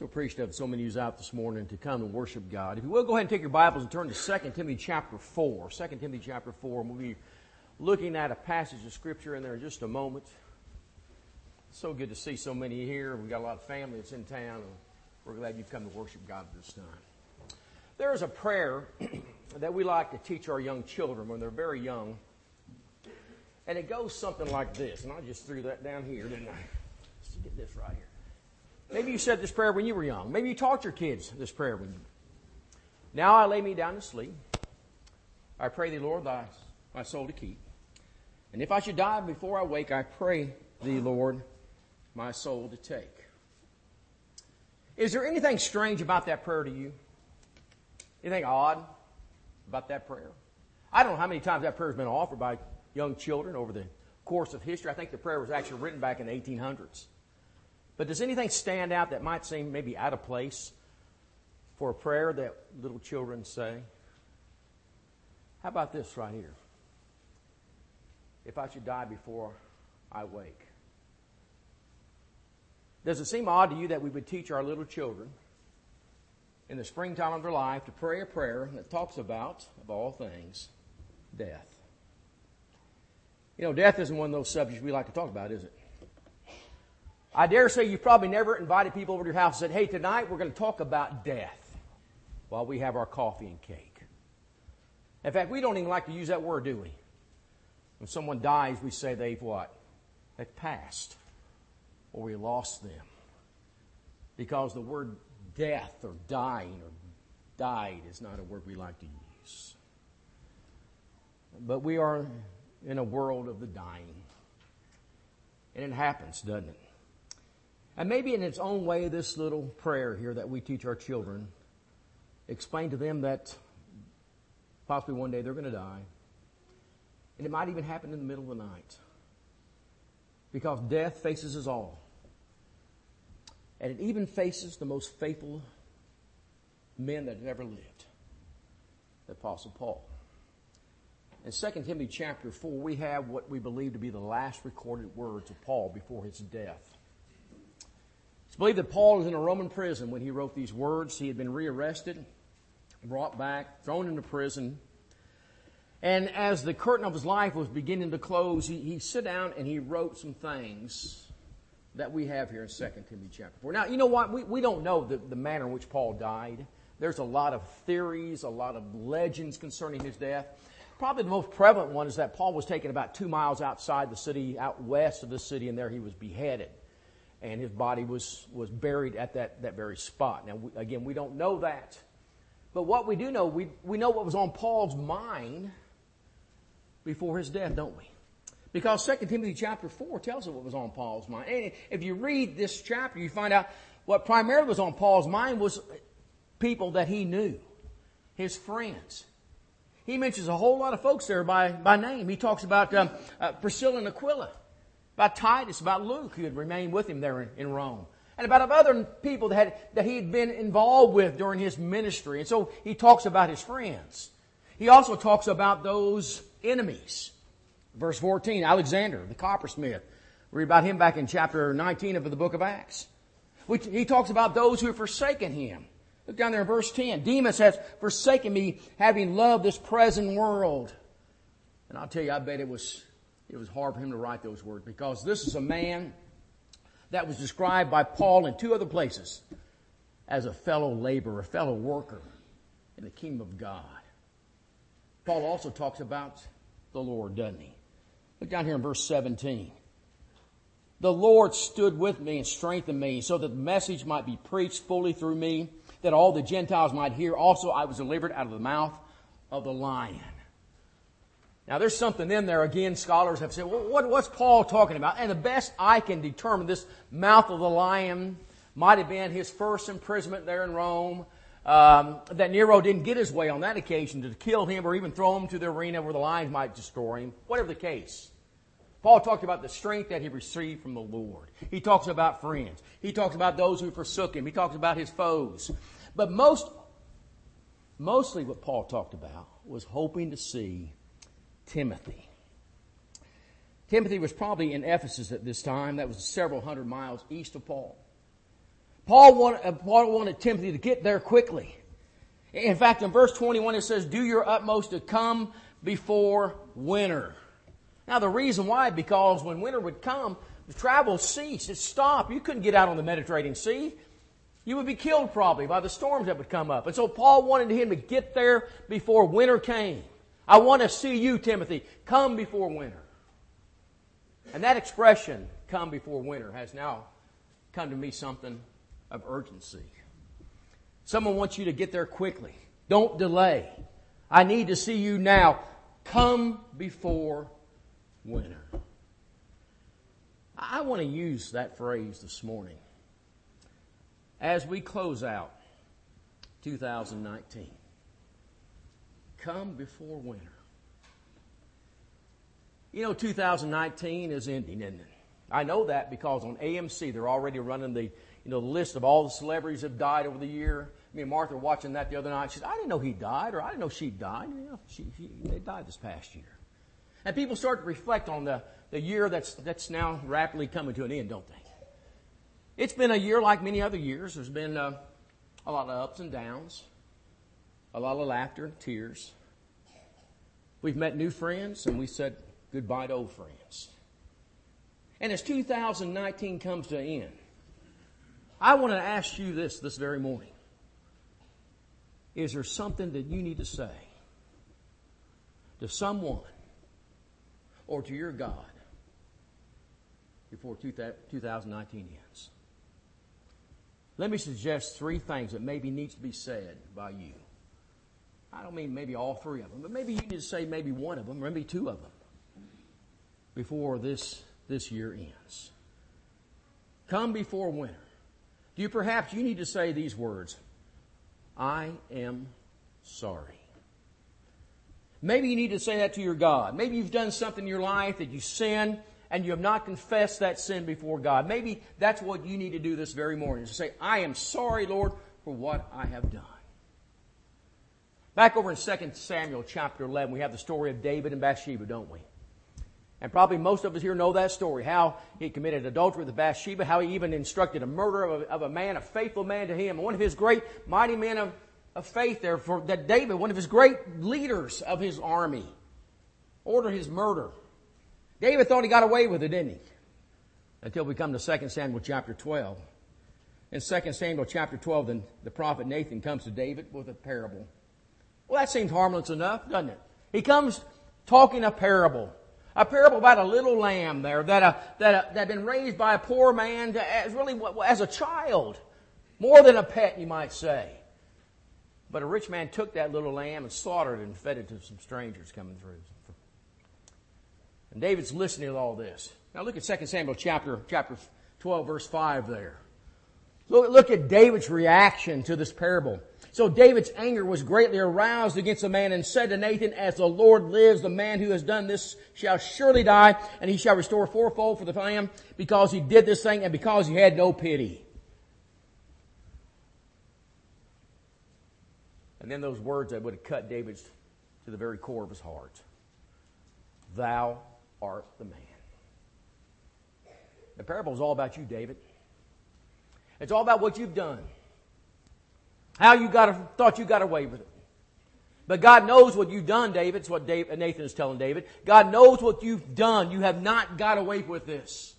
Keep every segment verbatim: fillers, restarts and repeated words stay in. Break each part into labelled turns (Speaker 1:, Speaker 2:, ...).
Speaker 1: So appreciative of so many of you out this morning to come and worship God. If you will, go ahead and take your Bibles and turn to Second Timothy chapter four. Second Timothy chapter four, and we'll be looking at a passage of Scripture in there in just a moment. It's so good to see so many here. We've got a lot of family that's in town, and we're glad you've come to worship God this time. There is a prayer that we like to teach our young children when they're very young, and it goes something like this. And I just threw that down here, didn't I? Let's get this right here. Maybe you said this prayer when you were young. Maybe you taught your kids this prayer when you were. Now I lay me down to sleep. I pray thee, Lord, thy, my soul to keep. And if I should die before I wake, I pray thee, Lord, my soul to take. Is there anything strange about that prayer to you? Anything odd about that prayer? I don't know how many times that prayer has been offered by young children over the course of history. I think the prayer was actually written back in the eighteen hundreds. But does anything stand out that might seem maybe out of place for a prayer that little children say? How about this right here? If I should die before I wake. Does it seem odd to you that we would teach our little children in the springtime of their life to pray a prayer that talks about, of all things, death? You know, death isn't one of those subjects we like to talk about, is it? I dare say you've probably never invited people over to your house and said, hey, tonight we're going to talk about death while we have our coffee and cake. In fact, we don't even like to use that word, do we? When someone dies, we say they've what? They've passed. Or we lost them. Because the word death or dying or died is not a word we like to use. But we are in a world of the dying. And it happens, doesn't it? And maybe in its own way, this little prayer here that we teach our children, explain to them that possibly one day they're going to die. And it might even happen in the middle of the night. Because death faces us all. And it even faces the most faithful men that have ever lived. The Apostle Paul. In Second Timothy chapter four, we have what we believe to be the last recorded words of Paul before his death. It's believed that Paul was in a Roman prison when he wrote these words. He had been rearrested, brought back, thrown into prison. And as the curtain of his life was beginning to close, he, he sat down and he wrote some things that we have here in Second Timothy chapter four. Now, you know what? We, we don't know the, the manner in which Paul died. There's a lot of theories, a lot of legends concerning his death. Probably the most prevalent one is that Paul was taken about two miles outside the city, out west of the city, and there he was beheaded. And his body was, was buried at that, that very spot. Now, we, again, we don't know that. But what we do know, we, we know what was on Paul's mind before his death, don't we? Because Second Timothy chapter four tells us what was on Paul's mind. And if you read this chapter, you find out what primarily was on Paul's mind was people that he knew, his friends. He mentions a whole lot of folks there by, by name. He talks about um, uh, Priscilla and Aquila, about Titus, about Luke, who had remained with him there in, in Rome, and about other people that, had, that he had been involved with during his ministry. And so he talks about his friends. He also talks about those enemies. Verse fourteen, Alexander, the coppersmith. We read about him back in chapter nineteen of the book of Acts. Which he talks about those who have forsaken him. Look down there in verse ten. Demas has forsaken me, having loved this present world. And I'll tell you, I bet it was, it was hard for him to write those words, because this is a man that was described by Paul in two other places as a fellow laborer, a fellow worker in the kingdom of God. Paul also talks about the Lord, doesn't he? Look down here in verse seventeen. The Lord stood with me and strengthened me, so that the message might be preached fully through me, that all the Gentiles might hear. Also, I was delivered out of the mouth of the lion. Now, there's something in there. Again, scholars have said, well, what, what's Paul talking about? And the best I can determine, this mouth of the lion might have been his first imprisonment there in Rome. Um, that Nero didn't get his way on that occasion to kill him or even throw him to the arena where the lions might destroy him. Whatever the case. Paul talked about the strength that he received from the Lord. He talks about friends. He talks about those who forsook him. He talks about his foes. But most, mostly what Paul talked about was hoping to see Timothy. Timothy was probably in Ephesus at this time. That was several hundred miles east of Paul. Paul wanted, Paul wanted Timothy to get there quickly. In fact, in verse twenty-one it says, do your utmost to come before winter. Now the reason why, because when winter would come, the travel ceased. It stopped. You couldn't get out on the Mediterranean Sea. You would be killed probably by the storms that would come up. And so Paul wanted him to get there before winter came. I want to see you, Timothy, come before winter. And that expression, come before winter, has now come to me something of urgency. Someone wants you to get there quickly. Don't delay. I need to see you now. Come before winter. I want to use that phrase this morning as we close out two thousand nineteen. Come before winter. You know, two thousand nineteen is ending, isn't it? I know that because on A M C they're already running the, you know, the list of all the celebrities that have died over the year. Me and Martha were watching that the other night. She said, I didn't know he died, or I didn't know she died. You know, she, she, they died this past year. And people start to reflect on the, the year that's, that's now rapidly coming to an end, don't they? It's been a year like many other years. There's been uh, a lot of ups and downs, a lot of laughter and tears. We've met new friends, and we said goodbye to old friends. And as two thousand nineteen comes to an end, I want to ask you this this very morning. Is there something that you need to say to someone or to your God before two thousand nineteen ends? Let me suggest three things that maybe needs to be said by you. I don't mean maybe all three of them, but maybe you need to say maybe one of them, or maybe two of them before this, this year ends. Come before winter. Do you perhaps you need to say these words? I am sorry. Maybe you need to say that to your God. Maybe you've done something in your life that you sinned and you have not confessed that sin before God. Maybe that's what you need to do this very morning. To say, I am sorry, Lord, for what I have done. Back over in Second Samuel chapter eleven, we have the story of David and Bathsheba, don't we? And probably most of us here know that story, how he committed adultery with Bathsheba, how he even instructed a murder of a, of a man, a faithful man to him, one of his great mighty men of, of faith there, for that David, one of his great leaders of his army, ordered his murder. David thought he got away with it, didn't he? Until we come to Second Samuel chapter twelve. In Second Samuel chapter twelve, then the prophet Nathan comes to David with a parable. Well, that seems harmless enough, doesn't it? He comes talking a parable. A parable about a little lamb there that uh, that uh, that had been raised by a poor man to, as really as a child, more than a pet, you might say. But a rich man took that little lamb and slaughtered it and fed it to some strangers coming through. And David's listening to all this. Now look at Second Samuel chapter chapter twelve, verse five there. Look, look at David's reaction to this parable. So David's anger was greatly aroused against the man and said to Nathan, as the Lord lives, the man who has done this shall surely die, and he shall restore fourfold for the lamb, because he did this thing and because he had no pity. And then those words that would have cut David's to the very core of his heart. Thou art the man. The parable is all about you, David. It's all about what you've done. How you got thought you got away with it. But God knows what you've done, David. It's what David, Nathan is telling David. God knows what you've done. You have not got away with this.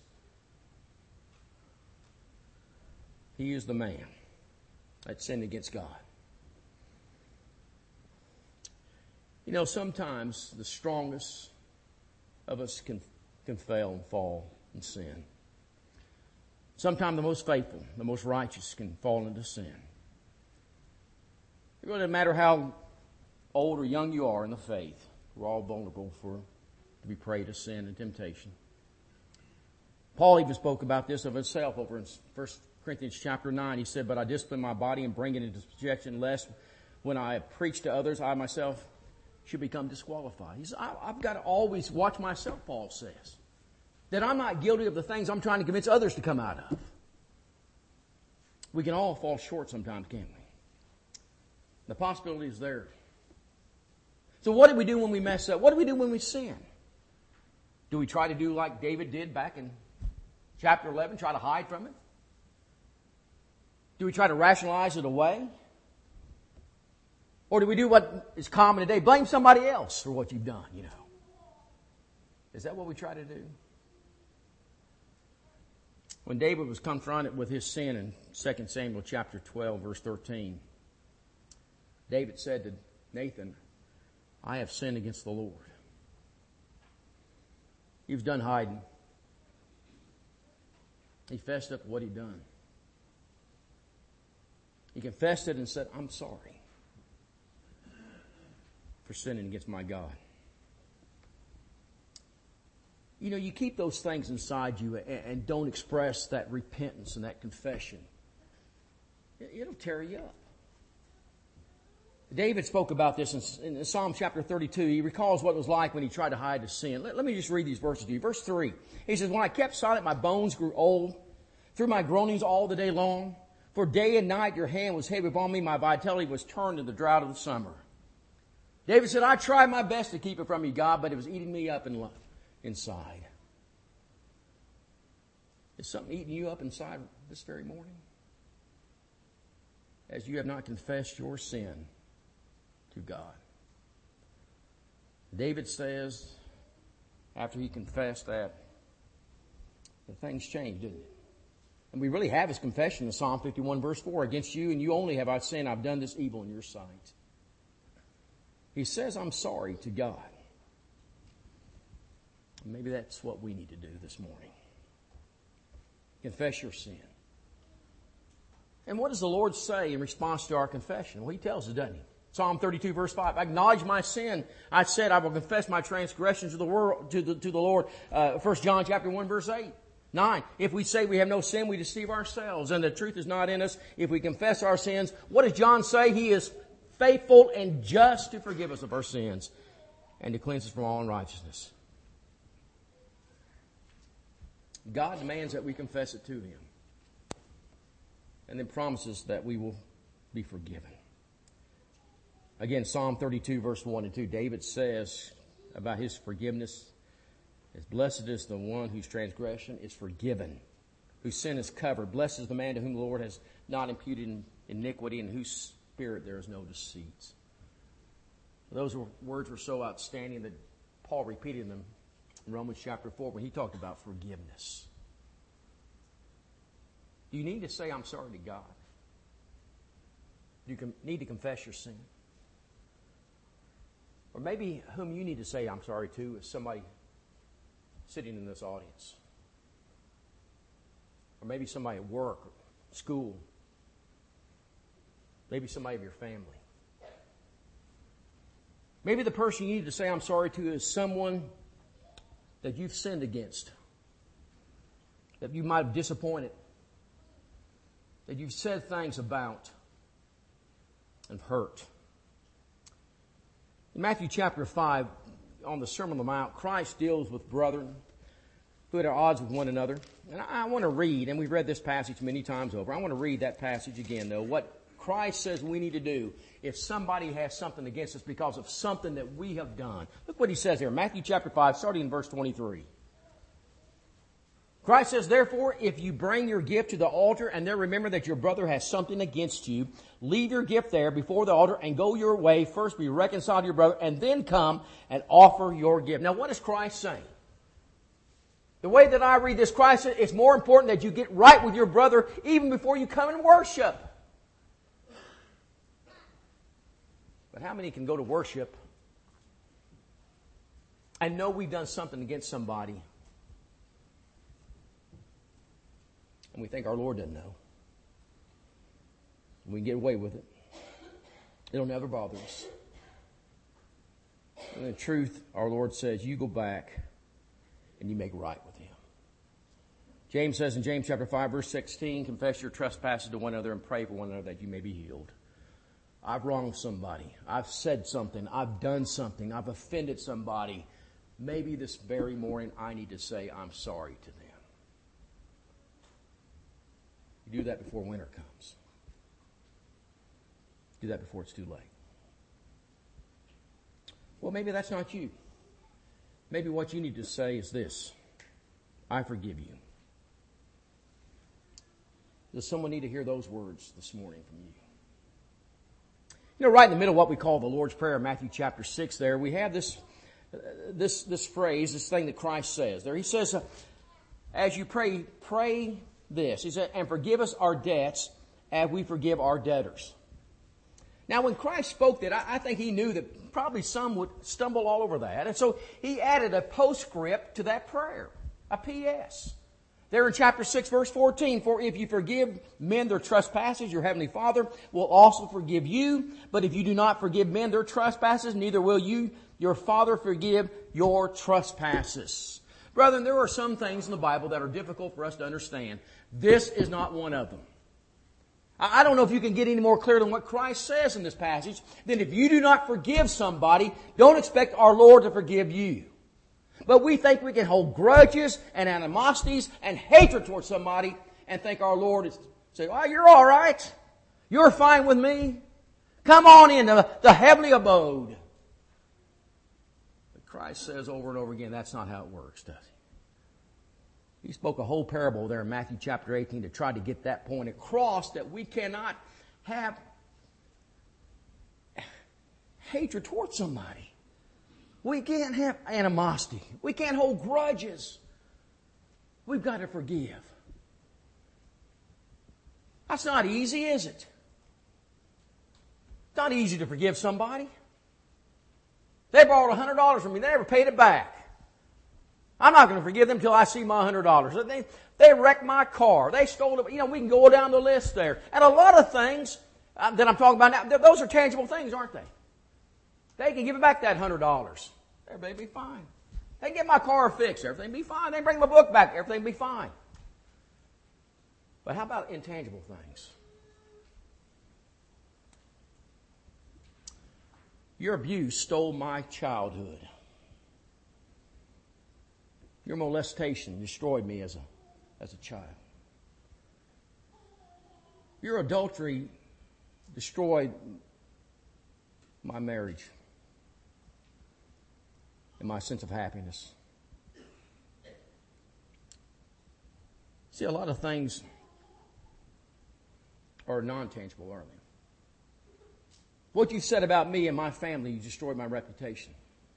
Speaker 1: He is the man that sinned against God. You know, sometimes the strongest of us can, can fail and fall in sin. Sometimes the most faithful, the most righteous can fall into sin. It really doesn't matter how old or young you are in the faith. We're all vulnerable for to be prey to sin and temptation. Paul even spoke about this of himself over in First Corinthians chapter nine. He said, but I discipline my body and bring it into subjection, lest when I preach to others, I myself should become disqualified. He said, I, I've got to always watch myself, Paul says, that I'm not guilty of the things I'm trying to convince others to come out of. We can all fall short sometimes, can't we? The possibility is there. So what do we do when we mess up? What do we do when we sin? Do we try to do like David did back in chapter eleven, try to hide from it? Do we try to rationalize it away? Or do we do what is common today? Blame somebody else for what you've done, you know. Is that what we try to do? When David was confronted with his sin in Second Samuel chapter twelve, verse thirteen, David said to Nathan, I have sinned against the Lord. He was done hiding. He fessed up what he'd done. He confessed it and said, I'm sorry for sinning against my God. You know, you keep those things inside you and, and don't express that repentance and that confession. It'll tear you up. David spoke about this in, in Psalm chapter thirty-two. He recalls what it was like when he tried to hide his sin. Let, let me just read these verses to you. Verse three, he says, when I kept silent, my bones grew old through my groanings all the day long. For day and night your hand was heavy upon me. My vitality was turned to the drought of the summer. David said, I tried my best to keep it from you, God, but it was eating me up in, inside. Is something eating you up inside this very morning? As you have not confessed your sin to God. David says, after he confessed that, that things changed, didn't it? And we really have his confession in Psalm fifty-one, verse four. Against you and you only have I sinned. I've done this evil in your sight. He says, I'm sorry to God. Maybe that's what we need to do this morning. Confess your sin. And what does the Lord say in response to our confession? Well, he tells us, doesn't he? Psalm thirty-two, verse five. I acknowledge my sin. I said I will confess my transgressions to the world, to the, to the Lord. Uh, First John chapter one, verse eight. Nine. If we say we have no sin, we deceive ourselves, and the truth is not in us. If we confess our sins, what does John say? He is faithful and just to forgive us of our sins and to cleanse us from all unrighteousness. God demands that we confess it to Him, and then promises that we will be forgiven. Again, Psalm thirty-two, verse one and two, David says about his forgiveness, as blessed is the one whose transgression is forgiven, whose sin is covered. Blessed is the man to whom the Lord has not imputed iniquity, and whose spirit there is no deceit. Those were, words were so outstanding that Paul repeated them in Romans chapter four when he talked about forgiveness. Do you need to say, I'm sorry to God? Do you need to confess your sin? Or maybe whom you need to say, I'm sorry to, is somebody sitting in this audience. Or maybe somebody at work, or school. Maybe somebody of your family. Maybe the person you need to say I'm sorry to is someone that you've sinned against, that you might have disappointed, that you've said things about and hurt. In Matthew chapter five, on the Sermon on the Mount, Christ deals with brethren who are at odds with one another. And I, I want to read, and we've read this passage many times over. I want to read that passage again, though. What Christ says we need to do if somebody has something against us because of something that we have done. Look what he says here. Matthew chapter five, starting in verse twenty-three. Christ says, therefore, if you bring your gift to the altar and there remember that your brother has something against you, leave your gift there before the altar and go your way. First be reconciled to your brother and then come and offer your gift. Now, what is Christ saying? The way that I read this, Christ says it's more important that you get right with your brother even before you come and worship. But how many can go to worship and know we've done something against somebody, and we think our Lord doesn't know? We can get away with it. It'll never bother us. And in truth, our Lord says, you go back and you make right with Him. James says in James chapter five, verse sixteen, confess your trespasses to one another and pray for one another that you may be healed. I've wronged somebody. I've said something. I've done something. I've offended somebody. Maybe this very morning I need to say I'm sorry to them. You do that before winter comes. Do that before it's too late. Well, maybe that's not you. Maybe what you need to say is this: I forgive you. Does someone need to hear those words this morning from you? You know, right in the middle of what we call the Lord's Prayer, Matthew chapter six there, we have this, uh, this, this phrase, this thing that Christ says there. He says, uh, as you pray, pray this. He said, and forgive us our debts as we forgive our debtors. Now, when Christ spoke that, I, I think he knew that probably some would stumble all over that. And so he added a postscript to that prayer, a P S There in chapter six, verse fourteen, for if you forgive men their trespasses, your heavenly Father will also forgive you. But if you do not forgive men their trespasses, neither will you, your Father, forgive your trespasses. Brethren, there are some things in the Bible that are difficult for us to understand. This is not one of them. I don't know if you can get any more clear than what Christ says in this passage. Then if you do not forgive somebody, don't expect our Lord to forgive you. But we think we can hold grudges and animosities and hatred towards somebody and think our Lord is saying, oh, you're all right. You're fine with me. Come on into the heavenly abode. But Christ says over and over again, that's not how it works, does he? He spoke a whole parable there in Matthew chapter eighteen to try to get that point across, that we cannot have hatred towards somebody. We can't have animosity. We can't hold grudges. We've got to forgive. That's not easy, is it? It's not easy to forgive somebody. They borrowed one hundred dollars from me. They never paid it back. I'm not going to forgive them until I see my one hundred dollars. They, they wrecked my car. They stole it. You know, we can go down the list there. And a lot of things uh, that I'm talking about now, those are tangible things, aren't they? They can give me back that one hundred dollars. Everything will be fine. They can get my car fixed. Everything will be fine. They can bring my book back. Everything will be fine. But how about intangible things? Your abuse stole my childhood. Your molestation destroyed me as a, as a child. Your adultery destroyed my marriage and my sense of happiness. See, a lot of things are non-tangible, aren't they? What you said about me and my family, you destroyed my reputation.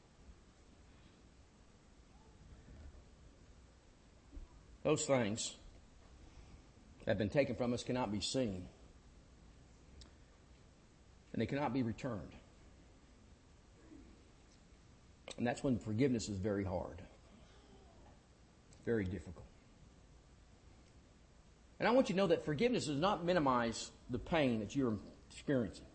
Speaker 1: Those things that have been taken from us cannot be seen. And they cannot be returned. And that's when forgiveness is very hard. Very difficult. And I want you to know that forgiveness does not minimize the pain that you're experiencing.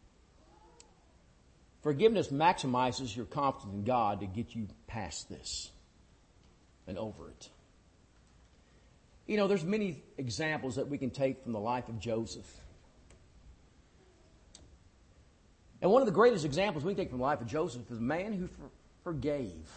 Speaker 1: Forgiveness maximizes your confidence in God to get you past this and over it. You know, there's many examples that we can take from the life of Joseph. And one of the greatest examples we can take from the life of Joseph is a man who for, forgave.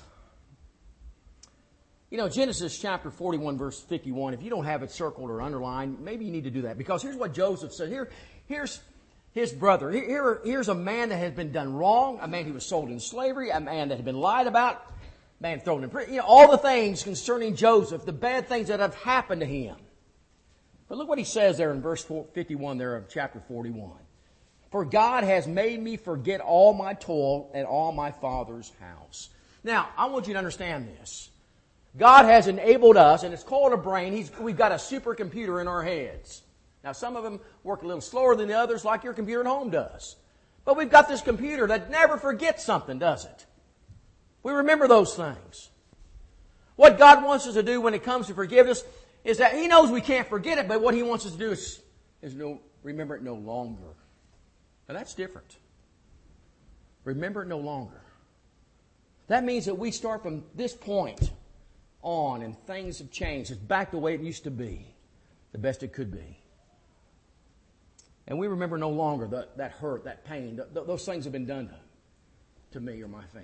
Speaker 1: You know, Genesis chapter forty-one, verse fifty-one, if you don't have it circled or underlined, maybe you need to do that. Because here's what Joseph said. Here, here's his brother. Here, here's a man that has been done wrong, a man who was sold into slavery, a man that had been lied about, man thrown in prison. You know, all the things concerning Joseph, the bad things that have happened to him. But look what he says there in verse fifty-one there of chapter forty-one. For God has made me forget all my toil at all my father's house. Now, I want you to understand this. God has enabled us, and it's called a brain. He's, we've got a supercomputer in our heads. Now, some of them work a little slower than the others, like your computer at home does. But we've got this computer that never forgets something, does it? We remember those things. What God wants us to do when it comes to forgiveness is that He knows we can't forget it, but what He wants us to do is, is no, remember it no longer. Now, that's different. Remember it no longer. That means that we start from this point on and things have changed. It's back the way it used to be, the best it could be. And we remember no longer the, that hurt, that pain. The, the, those things have been done to, to me or my family.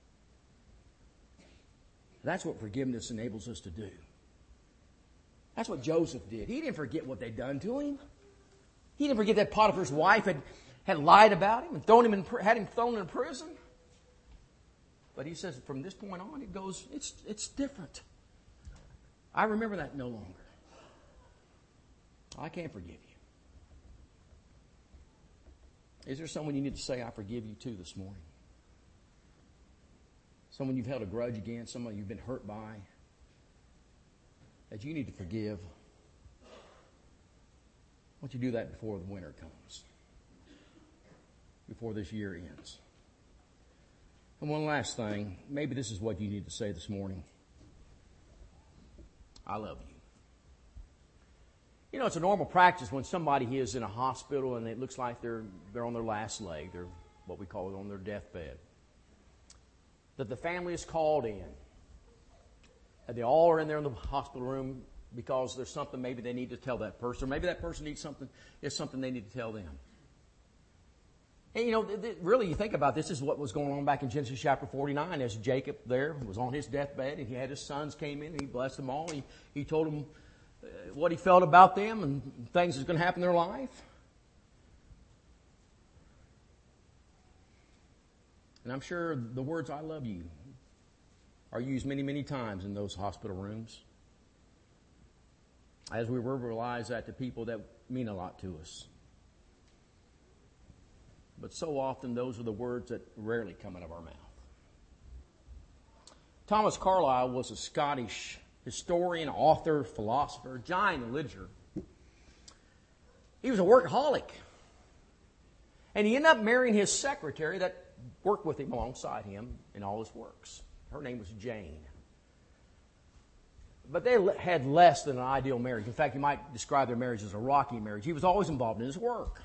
Speaker 1: That's what forgiveness enables us to do. That's what Joseph did. He didn't forget what they'd done to him. He didn't forget that Potiphar's wife had, had lied about him and thrown him in, had him thrown in prison. But he says from this point on, it goes, it's, it's different. I remember that no longer. I can't forgive you. Is there someone you need to say, I forgive you too this morning? Someone you've held a grudge against, someone you've been hurt by, that you need to forgive? Why don't you do that before the winter comes? Before this year ends. And one last thing, maybe this is what you need to say this morning. I love you. You know, it's a normal practice when somebody is in a hospital and it looks like they're they're on their last leg. They're what we call it on their deathbed. That the family is called in. And they all are in there in the hospital room because there's something maybe they need to tell that person. Or maybe that person needs something, there's something they need to tell them. And, you know, th- th- really, you think about this, this is what was going on back in Genesis chapter forty-nine as Jacob there was on his deathbed and he had his sons came in and he blessed them all. He, he told them uh, what he felt about them and things that's going to happen in their life. And I'm sure the words, I love you, are used many, many times in those hospital rooms. As we verbalize that to people that mean a lot to us. But so often those are the words that rarely come out of our mouth. Thomas Carlyle was a Scottish historian, author, philosopher, giant in literature. He was a workaholic. And he ended up marrying his secretary that worked with him alongside him in all his works. Her name was Jane. But they had less than an ideal marriage. In fact, you might describe their marriage as a rocky marriage. He was always involved in his work.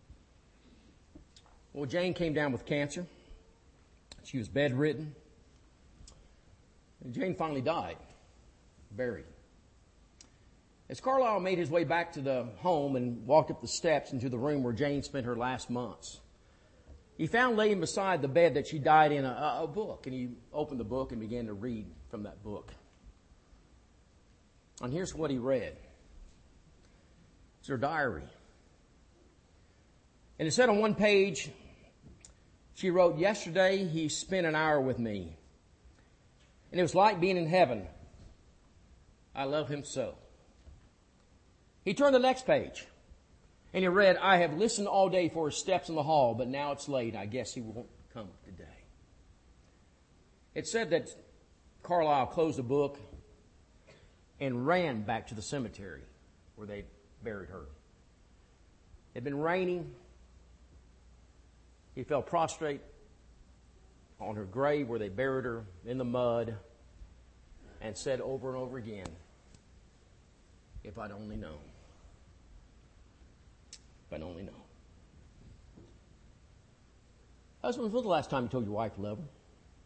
Speaker 1: Well, Jane came down with cancer. She was bedridden. And Jane finally died, buried. As Carlyle made his way back to the home and walked up the steps into the room where Jane spent her last months, he found laying beside the bed that she died in a, a book. And he opened the book and began to read from that book. And here's what he read. It's her diary. And it said on one page, she wrote, yesterday he spent an hour with me. And it was like being in heaven. I love him so. He turned the next page. And he read, I have listened all day for his steps in the hall, but now it's late. I guess he won't come today. It said that Carlyle closed the book and ran back to the cemetery where they buried her. It had been raining. He fell prostrate on her grave where they buried her in the mud and said over and over again, if I'd only known. If I'd only known. Husbands, when's the last time you told your wife you love her?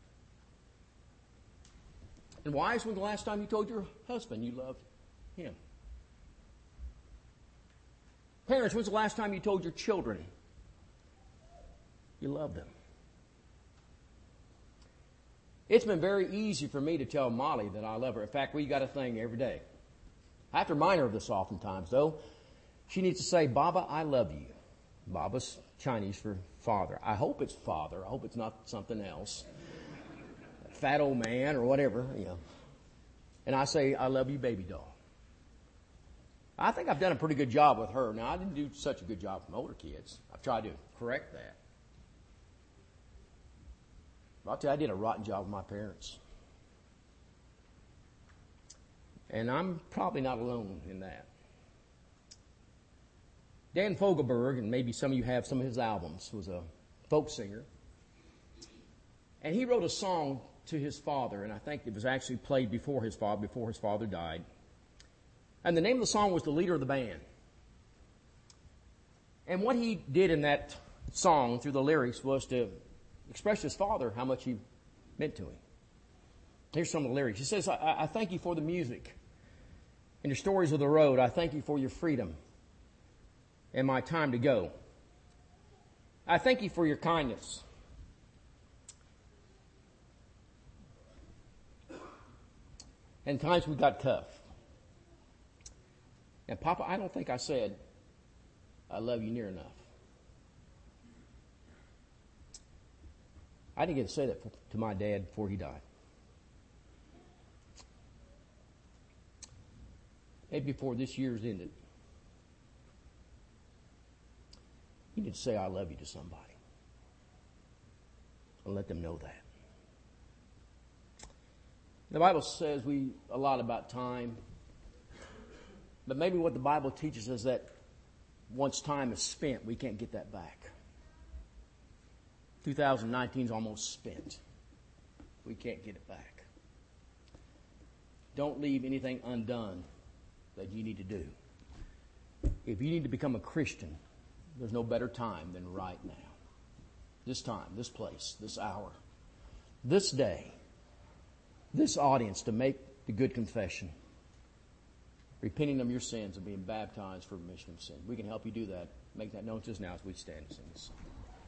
Speaker 1: And wives, when's the last time you told your husband you loved him? Parents, when's the last time you told your children you love them? It's been very easy for me to tell Molly that I love her. In fact, we got a thing every day. I have to remind her of this oftentimes, though. She needs to say, Baba, I love you. Baba's Chinese for father. I hope it's father. I hope it's not something else. Fat old man or whatever, you know. And I say, I love you, baby doll. I think I've done a pretty good job with her. Now, I didn't do such a good job with my older kids. I've tried to correct that. But I'll tell you, I did a rotten job with my parents. And I'm probably not alone in that. Dan Fogelberg, and maybe some of you have some of his albums, was a folk singer. And he wrote a song to his father, and I think it was actually played before his father, before his father died. And the name of the song was The Leader of the Band. And what he did in that song through the lyrics was to express to his father how much he meant to him. Here's some of the lyrics. He says, I, I thank you for the music and your stories of the road. I thank you for your freedom and my time to go. I thank you for your kindness. And times we got tough. And Papa, I don't think I said, I love you near enough. I didn't get to say that to my dad before he died. Maybe before this year's ended. You need to say, I love you to somebody. And let them know that. The Bible says we a lot about time. But maybe what the Bible teaches us that once time is spent, we can't get that back. two thousand nineteen is almost spent. We can't get it back. Don't leave anything undone that you need to do. If you need to become a Christian, there's no better time than right now. This time, this place, this hour, this day, this audience to make the good confession, repenting of your sins and being baptized for remission of sin. We can help you do that. Make that known to us now as we stand and sing this song.